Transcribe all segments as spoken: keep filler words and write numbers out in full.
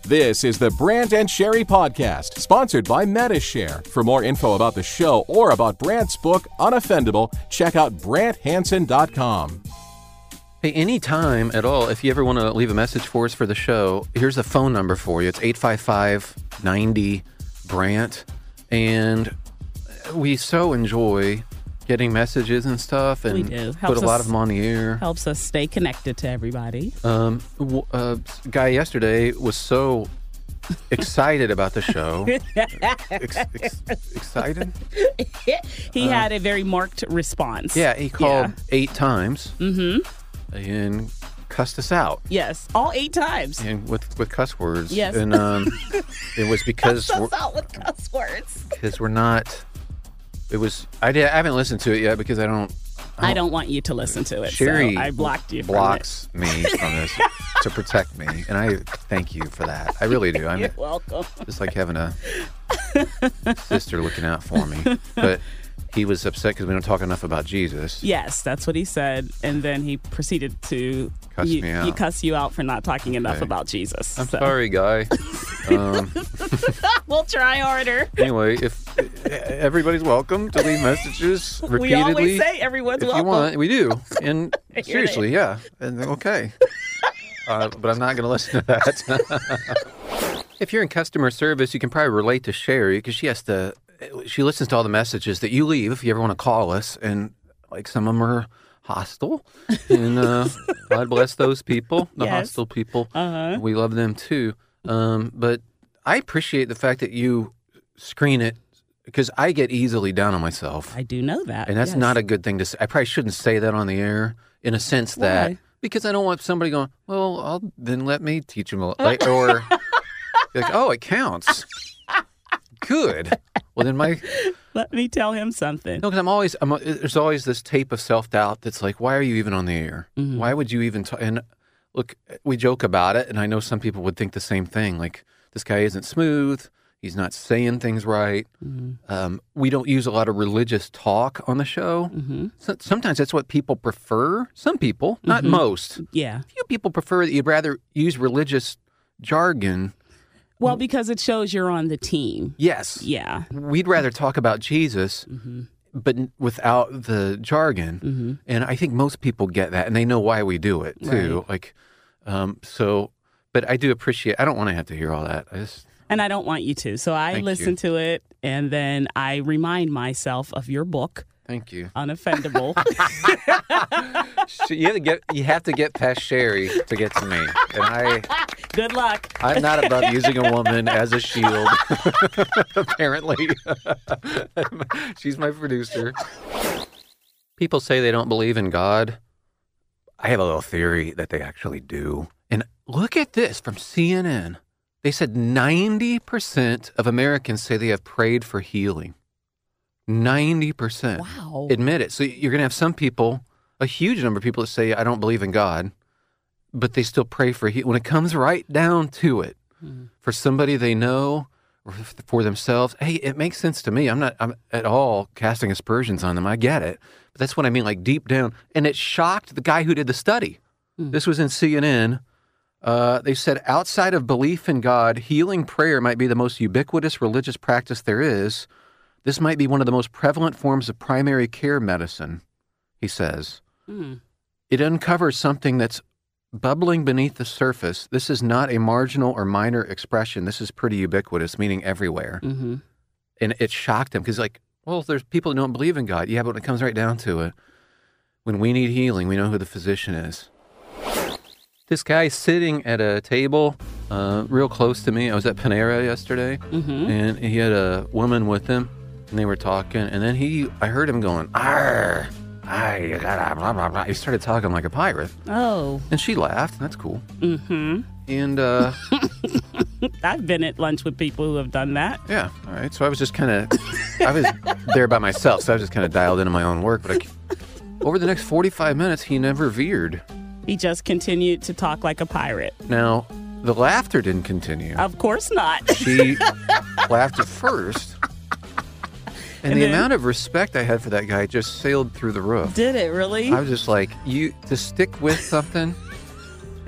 This is the Brant and Sherry Podcast, sponsored by Metashare. For more info about the show or about Brant's book, Unoffendable, check out brant hansen dot com. Hey, anytime at all, if you ever want to leave a message for us for the show, here's a phone number for you. It's eight five five, nine zero, Brant. And we so enjoy getting messages and stuff, and we do. put a lot of them on the air. Helps us stay connected to everybody. Um, w- uh, guy yesterday was so excited about the show. ex- ex- excited? he uh, had a very marked response. Yeah, he called yeah. eight times mm-hmm. and cussed us out. Yes, all eight times. And with, with cuss words. Yes. And um, it was because cussed we're, us out with cuss words. because we're not... It was. I, did, I haven't listened to it yet because I don't. I don't, I don't want you to listen to it. Sherry so I blocked you. blocks from me from this to protect me, and I thank you for that. I really do. I mean, You're welcome. It's like having a sister looking out for me. But he was upset because we don't talk enough about Jesus. Yes, that's what he said, and then he proceeded to cuss you, me out. You cuss you out for not talking enough okay. about Jesus. I'm so. sorry, guy. um, we'll try harder. Anyway, if everybody's welcome to leave messages repeatedly. We always say everyone's if welcome. you want, we do. And seriously, yeah. And okay. Uh, but I'm not going to listen to that. If you're in customer service, you can probably relate to Sherry because she has to. She listens to all the messages that you leave if you ever want to call us, and like some of them are hostile. And uh, God bless those people, the yes. hostile people. Uh-huh. We love them too. Um, but I appreciate the fact that you screen it because I get easily down on myself. I do know that, and that's yes. not a good thing to say. I probably shouldn't say that on the air in a sense Why? that because I don't want somebody going, well, I'll, then let me teach them, a, like, or like, oh, it counts. Good. Well, then my... Let me tell him something. No, because I'm always... I'm, there's always this tape of self-doubt that's like, why are you even on the air? Mm-hmm. Why would you even... T-? And look, we joke about it, and I know some people would think the same thing. Like, this guy isn't smooth. He's not saying things right. Mm-hmm. Um, we don't use a lot of religious talk on the show. Mm-hmm. So, sometimes that's what people prefer. Some people, not mm-hmm. most. Yeah. Few people prefer that you'd rather use religious jargon. Well, because it shows you're on the team. Yes. Yeah. We'd rather talk about Jesus, mm-hmm. but without the jargon. Mm-hmm. And I think most people get that, and they know why we do it, too. Right. Like, um, so, but I do appreciate, I don't want to have to hear all that. I just... And I don't want you to. So I Thank listen you. to it, and then I remind myself of your book. Thank you. Unoffendable. So you have to get you have to get past Sherry to get to me, and I. Good luck. I'm not above using a woman as a shield. Apparently, she's my producer. People say they don't believe in God. I have a little theory that they actually do. And look at this from C N N. They said ninety percent of Americans say they have prayed for healing. ninety percent. Wow. Admit it. So you're going to have some people, a huge number of people that say, I don't believe in God, but they still pray for healing. When it comes right down to it, mm. for somebody they know or for themselves, hey, it makes sense to me. I'm not I'm at all casting aspersions on them. I get it. But that's what I mean, like deep down. And it shocked the guy who did the study. Mm. This was in C N N. Uh, they said outside of belief in God, healing prayer might be the most ubiquitous religious practice there is. This might be one of the most prevalent forms of primary care medicine, he says. Mm. It uncovers something that's bubbling beneath the surface. This is not a marginal or minor expression. This is pretty ubiquitous, meaning everywhere. Mm-hmm. And it shocked him because, like, well, there's people who don't believe in God. Yeah, but when it comes right down to it, when we need healing, we know who the physician is. This guy's sitting at a table uh, real close to me. I was at Panera yesterday, mm-hmm. and he had a woman with him, and they were talking, and then he, I heard him going, arr, arr, you gotta, blah, blah, blah. He started talking like a pirate. Oh. And she laughed. That's cool. Mm-hmm. And, uh... I've been at lunch with people who have done that. Yeah, all right. So I was just kind of, I was there by myself, so I was just kind of dialed into my own work, but I, over the next forty-five minutes, he never veered. He just continued to talk like a pirate. Now, the laughter didn't continue. Of course not. She laughed at first. And, and the then, amount of respect I had for that guy just sailed through the roof. Did it really? I was just like, you to stick with something.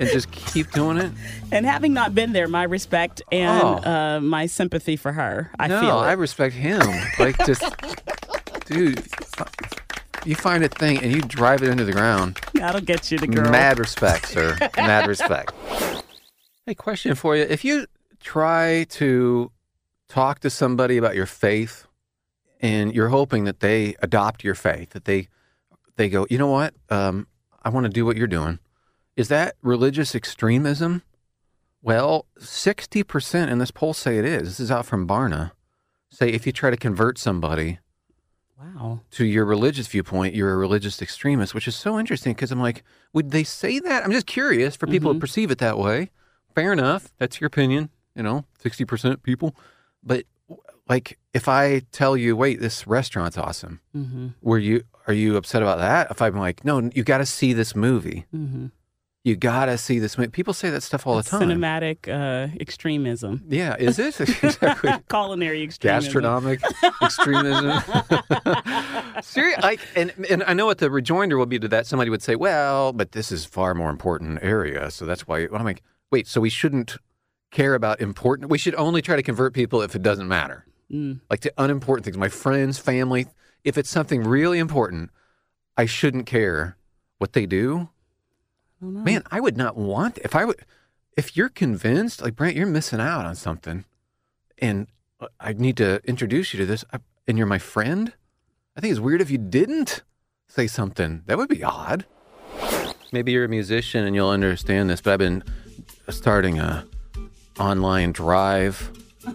and just keep doing it? And having not been there, my respect and Oh. uh, my sympathy for her. I no, feel it. I respect him. Like, just, dude, you find a thing and you drive it into the ground. That'll get you the girl. Mad respect, sir. Mad respect. Hey, question for you. If you try to talk to somebody about your faith and you're hoping that they adopt your faith, that they they go, you know what, um, I want to do what you're doing. Is that religious extremism? Well, sixty percent in this poll say it is. This is out from Barna. Say if you try to convert somebody Wow. to your religious viewpoint, you're a religious extremist, which is so interesting because I'm like, would they say that? I'm just curious for people Mm-hmm. to perceive it that way. Fair enough. That's your opinion, you know, sixty percent people. But like, if I tell you, wait, this restaurant's awesome, Mm-hmm. were you, are you upset about that? If I'm like, no, you got to see this movie. Mm-hmm. You got to see this movie. People say that stuff all the time. Cinematic uh, extremism. Yeah, is it? Exactly. Culinary extremism. Gastronomic extremism. Seriously, like, and and I know what the rejoinder will be to that. Somebody would say, "Well, but this is far more important area, so that's why." I'm like, wait, so we shouldn't care about important. We should only try to convert people if it doesn't matter, Mm. like to unimportant things. My friends, family. If it's something really important, I shouldn't care what they do. I don't know. Man, I would not want if I would if you're convinced, like Brent, you're missing out on something, and I need to introduce you to this, I- and you're my friend. I think it's weird if you didn't say something. That would be odd. Maybe you're a musician and you'll understand this, but I've been starting a online drive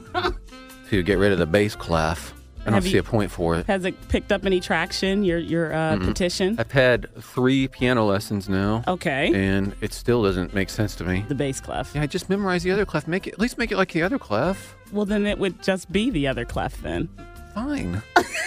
to get rid of the bass clef. I don't Have see you- a point for it. Has it picked up any traction, your your uh, petition? I've had three piano lessons now, Okay. and it still doesn't make sense to me. The bass clef. Yeah, just memorize the other clef. Make it at least make it like the other clef. Well, then it would just be the other clef then. Fine.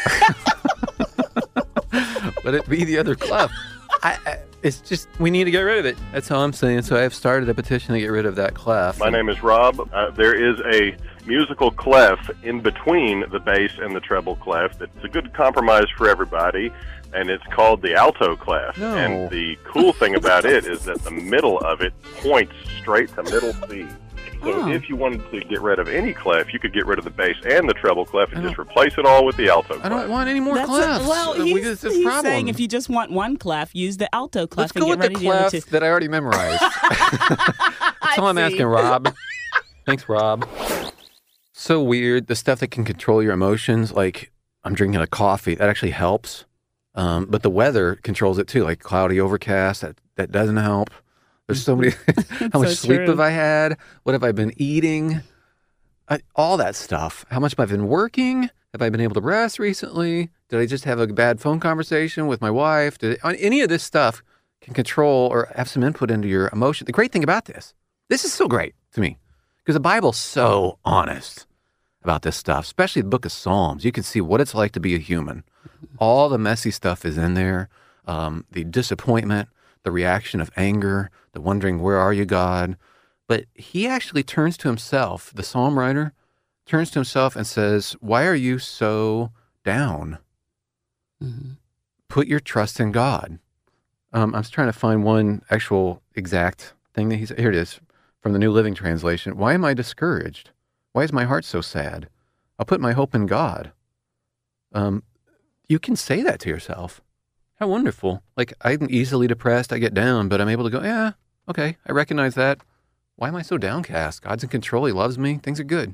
Let it be the other clef. I, I, it's just we need to get rid of it. That's all I'm saying. So I've started a petition to get rid of that clef. My name is Rob. Uh, there is a musical clef in between the bass and the treble clef that's a good compromise for everybody, and it's called the alto clef. No. And the cool thing about it is that the middle of it points straight to middle C. So Oh. if you wanted to get rid of any clef, you could get rid of the bass and the treble clef and I just don't- replace it all with the alto clef. I don't want any more That's a- clefs. well, Uh, he's, we, this is a he's problem. saying if you just want one clef, use the alto clef Let's and go get with the rid of the other clef two. that I already memorized. That's all I'm see. asking, Rob. Thanks, Rob. So weird. The stuff that can control your emotions, like I'm drinking a coffee, that actually helps. Um, but the weather controls it too, like cloudy, overcast. That that doesn't help. There's so many. How much so sleep true. have I had? What have I been eating? I, all that stuff. How much have I been working? Have I been able to rest recently? Did I just have a bad phone conversation with my wife? Did it, any of this stuff can control or have some input into your emotion. The great thing about this, this is so great to me because the Bible's so honest about this stuff, especially the book of Psalms. You can see what it's like to be a human. All the messy stuff is in there. Um, the disappointment, the reaction of anger, the wondering, where are you, God? But he actually turns to himself, the psalm writer turns to himself and says, why are you so down? Mhm. Put your trust in God. Um, I was trying to find one actual exact thing that he said. Here it is from the New Living Translation. Why am I discouraged? Why is my heart so sad? I'll put my hope in God. Um, you can say that to yourself. How wonderful. Like, I'm easily depressed. I get down, but I'm able to go, yeah, okay, I recognize that. Why am I so downcast? God's in control. He loves me. Things are good.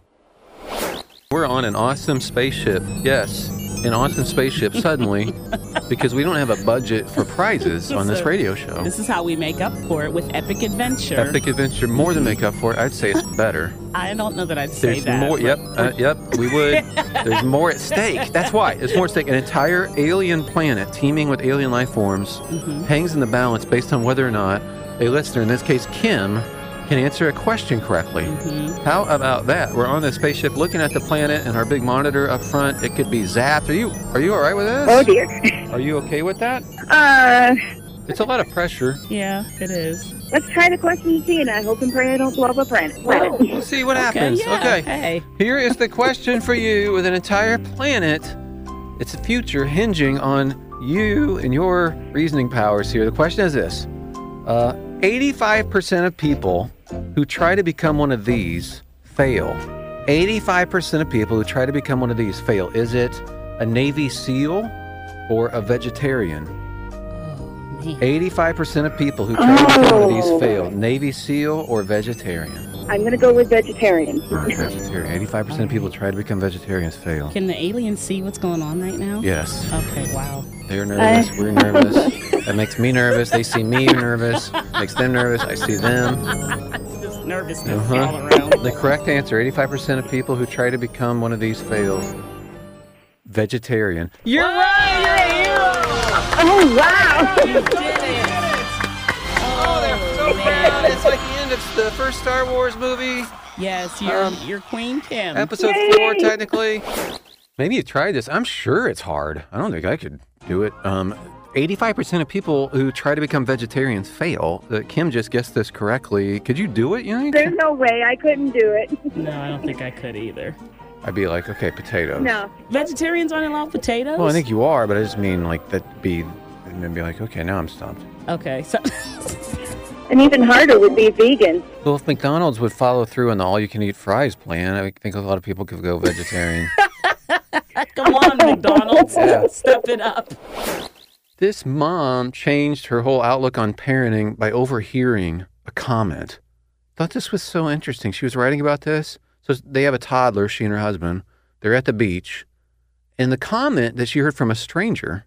We're on an awesome spaceship. Yes, an awesome spaceship suddenly because we don't have a budget for prizes on this So, radio show. This is how we make up for it with Epic Adventure. Epic Adventure, more than make up for it. I'd say it's better. I don't know that I'd say There's that. more. Yep, uh, yep. We would. There's more at stake. That's why. There's more at stake. An entire alien planet teeming with alien life forms Mm-hmm. hangs in the balance based on whether or not a listener, in this case Kim, can answer a question correctly. Mm-hmm. How about that? We're on the spaceship looking at the planet and our big monitor up front. It could be zapped. Are you Are you all right with this? Oh dear. Are you okay with that? Uh, It's a lot of pressure. Yeah, it is. let's try the question and see, and I hope and pray I don't blow up a planet. planet. We'll see what happens. Okay, yeah, Okay. hey. Here is the question for you with an entire planet. It's a future hinging on you and your reasoning powers here. The question is this. Uh, eighty-five percent of people who try to become one of these fail. eighty-five percent of people who try to become one of these fail. Is it a Navy SEAL or a vegetarian? Oh, man. eighty-five percent of people who try to become one of these fail. Navy SEAL or vegetarian? I'm going to go with vegetarian. Vegetarian. eighty-five percent of people who try to become vegetarians fail. Can the aliens see what's going on right now? Yes. Okay, wow. They're nervous. We're nervous. That makes me nervous. They see me nervous. Makes them nervous. I see them. Just nervousness Uh-huh. all around. The correct answer, eighty-five percent of people who try to become one of these fail. Vegetarian. You're right! You're a hero! Oh, wow. You did it! Oh, they're so proud. It's like the end of the first Star Wars movie. Yes, you're, Um, you're Queen Kim. Episode Yay! four, technically. Maybe you tried this. I'm sure it's hard. I don't think I could do it. Um, eighty-five percent of people who try to become vegetarians fail. Uh, Kim just guessed this correctly. Could you do it? You think? There's no way. I couldn't do it. No, I don't think I could either. I'd be like, okay, potatoes. No. Vegetarians aren't allowed potatoes? Well, I think you are, but I just mean like that be, and then be like, okay, now I'm stumped. Okay, so... And even harder would be vegan. Well, if McDonald's would follow through on the all-you-can-eat fries plan, I think a lot of people could go vegetarian. Come on, McDonald's. Yeah. Step it up. This mom changed her whole outlook on parenting by overhearing a comment. Thought this was so interesting. She was writing about this. So they have a toddler, she and her husband. They're at the beach. And the comment that she heard from a stranger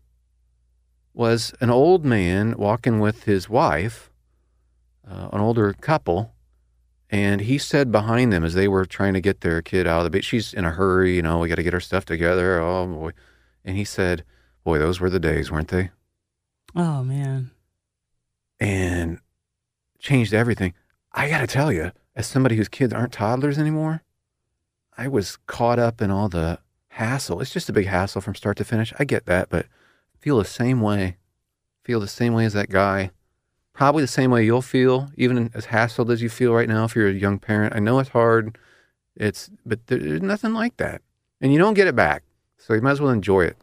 was an old man walking with his wife, uh, an older couple. And he said behind them as they were trying to get their kid out of the beach, she's in a hurry, you know, we got to get our stuff together. Oh, boy. And he said, boy, those were the days, weren't they? Oh, man. And changed everything. I got to tell you, as somebody whose kids aren't toddlers anymore, I was caught up in all the hassle. It's just a big hassle from start to finish. I get that, but feel the same way. Feel the same way as that guy. Probably the same way you'll feel, even as hassled as you feel right now if you're a young parent. I know it's hard, It's but there's nothing like that. And you don't get it back, so you might as well enjoy it.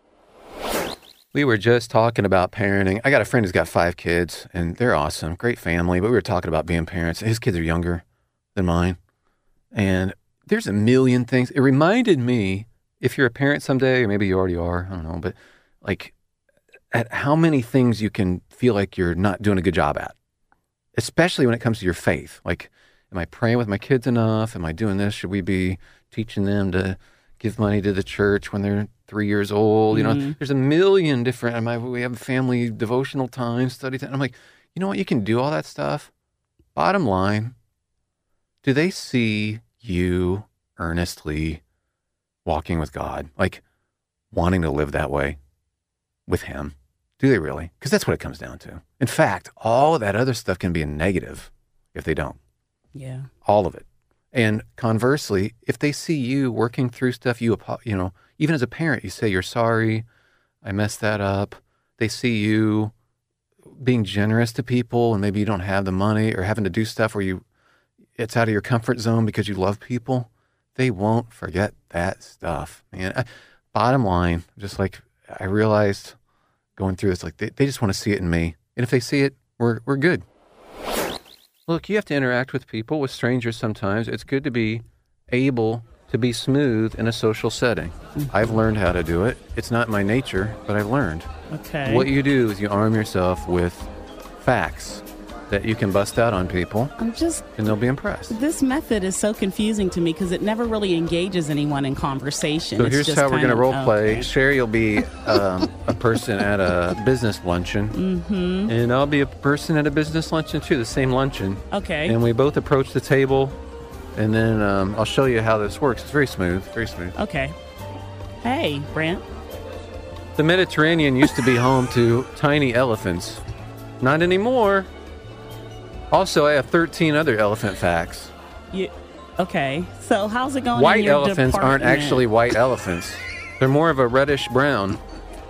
We were just talking about parenting. I got a friend who's got five kids, and they're awesome, great family, but we were talking about being parents. His kids are younger than mine, and there's a million things. It reminded me, if you're a parent someday, or maybe you already are, I don't know, but like at how many things you can feel like you're not doing a good job at, especially when it comes to your faith. Like, am I praying with my kids enough? Am I doing this? Should we be teaching them to give money to the church when they're three years old? You know, Mm-hmm. there's a million different, am I, we have family devotional time, study time. I'm like, you know what? You can do all that stuff. Bottom line, do they see you earnestly walking with God? Like wanting to live that way with Him? Do they really? Because that's what it comes down to. In fact, all of that other stuff can be a negative if they don't. Yeah. All of it. And conversely, if they see you working through stuff, you, apo- you know, even as a parent, you say, you're sorry, I messed that up. They see you being generous to people and maybe you don't have the money or having to do stuff where you, it's out of your comfort zone because you love people. They won't forget that stuff, man. I, bottom line, just like I realized going through this, like they, they just want to see it in me. And if they see it, we're we're good. Look, you have to interact with people, with strangers sometimes. It's good to be able to be smooth in a social setting. I've learned how to do it. It's not my nature, but I've learned. Okay. What you do is you arm yourself with facts that you can bust out on people, I'm just, and they'll be impressed. this method is so confusing to me because it never really engages anyone in conversation. So It's here's just how we're kind going to of- role play. okay. Sherry will be um, a person at a business luncheon, Mm-hmm. and I'll be a person at a business luncheon too, the same luncheon. Okay. And we both approach the table, and then um, I'll show you how this works. It's very smooth, very smooth. Okay. Hey, Brent. The Mediterranean used to be home to tiny elephants. Not anymore. Also, I have thirteen other elephant facts. You, okay. So how's it going? in White your elephants aren't department? actually white elephants. They're more of a reddish brown.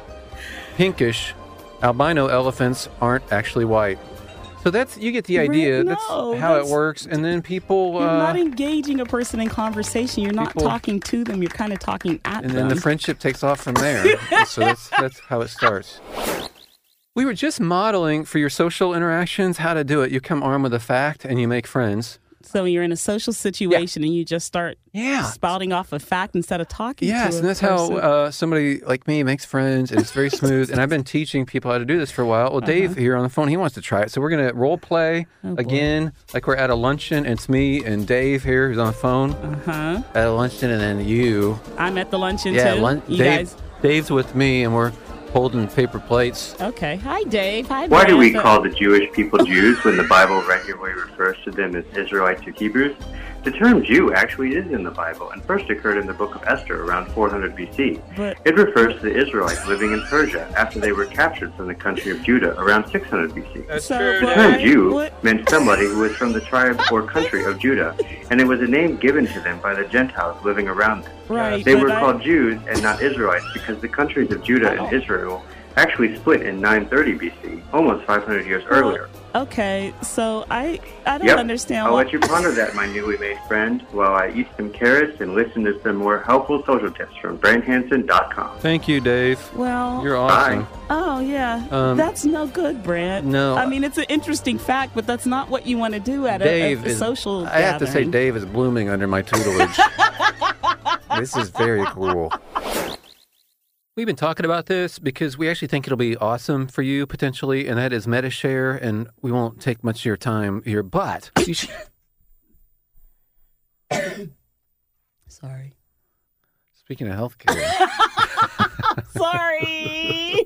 Pinkish. Albino elephants aren't actually white. So that's, you get the idea. Rick, that's no, how that's- it works. And then people, You're uh, not engaging a person in conversation. You're not people- talking to them. You're kind of talking at and them. then the friendship takes off from there. So that's that's how it starts. We were just modeling for your social interactions how to do it. You come armed with a fact and you make friends. So you're in a social situation yeah. and you just start yeah. spouting off a fact instead of talking yes, to a and that's person. how uh, somebody like me makes friends, and it's very smooth. And I've been teaching people how to do this for a while. Well, Dave uh-huh. here on the phone, he wants to try it. So we're going to role play oh, again, like we're at a luncheon, and it's me and Dave here who's on the phone uh-huh. at a luncheon, and then you. I'm at the luncheon yeah, too? Lun- you Dave, guys? Dave's with me, and we're holding paper plates. Okay. Hi, Dave. Hi, Why Brandon. do we call the Jewish people Jews when the Bible regularly refers to them as Israelites or Hebrews? The term Jew actually is in the Bible and first occurred in the book of Esther around four hundred B C. But, it refers to the Israelites living in Persia after they were captured from the country of Judah around six hundred B C. That's so, true. The term Jew what? meant somebody who was from the tribe or country of Judah, and it was a name given to them by the Gentiles living around them. Right. They were I, called Jews and not Israelites because the countries of Judah and Israel actually split in nine thirty B C, almost five hundred years earlier. Okay, so I I don't yep. understand. I'll what... let you ponder that, my newly made friend, while I eat some carrots and listen to some more helpful social tips from Brant Hansen dot com. Thank you, Dave. Well, you're awesome. Bye. Oh, yeah. Um, that's no good, Brant. No. I mean, it's an interesting fact, but that's not what you want to do at Dave a, a, a is, social I have to say, gathering. Dave is blooming under my tutelage. This is very cool. We've been talking about this because we actually think it'll be awesome for you potentially, and that is MediShare, and we won't take much of your time here, but you should... Sorry. Speaking of healthcare. Sorry.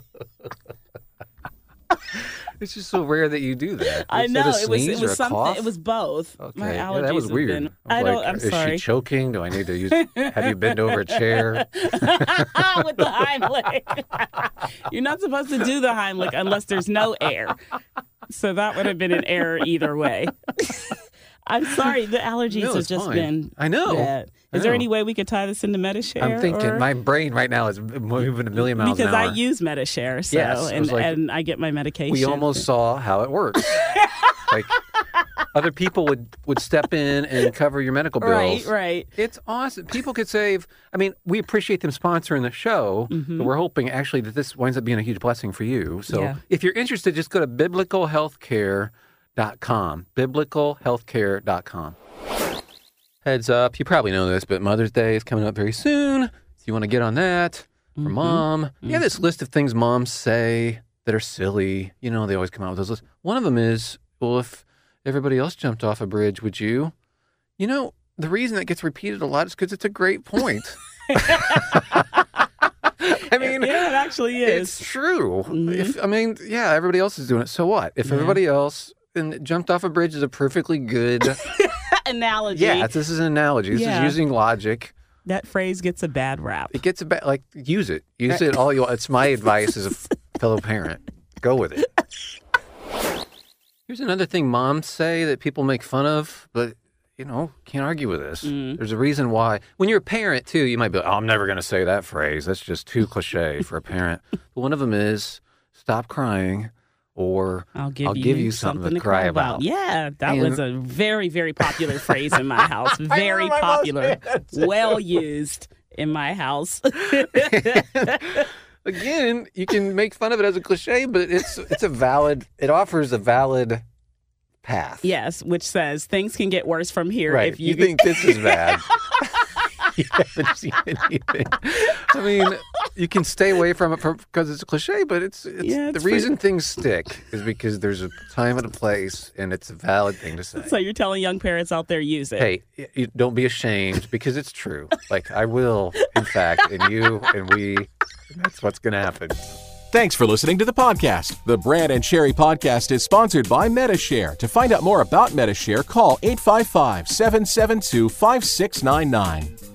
It's just so rare that you do that. I Is know that a it was. sneeze It or was a something. cough? It was both. Okay, My yeah, allergies that was have weird. been. I, I was don't. like, I'm is sorry. she choking? Do I need to use? Have you bent over a chair? With the Heimlich. You're not supposed to do the Heimlich unless there's no air. So that would have been an error either way. I'm sorry. The allergies No, have it's just fine. been. I know. bad. I Is there know. any way we could tie this into MediShare? I'm thinking or... my brain right now is moving a million miles because an hour. I use MediShare, so Yes, I and was like, and I get my medication. We almost saw how it works. Like other people would, would step in and cover your medical bills. Right, right. It's awesome. People could save. I mean, we appreciate them sponsoring the show, Mm-hmm. but we're hoping actually that this winds up being a huge blessing for you. So Yeah. if you're interested, just go to biblical healthcare dot com. biblical healthcare dot com. Heads up, you probably know this, but Mother's Day is coming up very soon. So you want to get on that for Mm-hmm. mom. Mm-hmm. You have this list of things moms say that are silly. You know, they always come out with those lists. One of them is, well, if everybody else jumped off a bridge, would you? You know, the reason that gets repeated a lot is because it's a great point. I mean, Yeah, it actually is. it's true. Mhm. If I mean, yeah, everybody else is doing it. So what? If Yeah. everybody else and jumped off a bridge is a perfectly good Analogy. yeah. This is an analogy. This Yeah. is using logic. That phrase gets a bad rap. It gets a bit like use it. Use it all you want. It's my advice as a fellow parent. Go with it. Here's another thing moms say that people make fun of, but you know, can't argue with this. Mm. There's a reason why. When you're a parent too, you might be like, oh, I'm never going to say that phrase. That's just too cliche for a parent. But one of them is stop crying or I'll give, I'll you, give you something, to cry about. Yeah, that And- was a very, very popular phrase in my house. Very my mom's popular. saying that too. Well used in my house. Again, you can make fun of it as a cliche, but it's it's a valid, it offers a valid path. Yes, which says things can get worse from here Right. if You, you, think this is bad. You haven't seen anything. I mean, you can stay away from it because it's a cliche, but it's, it's Yeah, the it's reason things stick is because there's a time and a place, and it's a valid thing to say. So you're telling young parents out there, use it. Hey, you don't be ashamed because it's true. Like I will, in fact, and you and we, and that's what's going to happen. Thanks for listening to the podcast. The Brant and Sherry podcast is sponsored by MediShare. To find out more about MediShare, call eight five five, seven seven two, five six nine nine.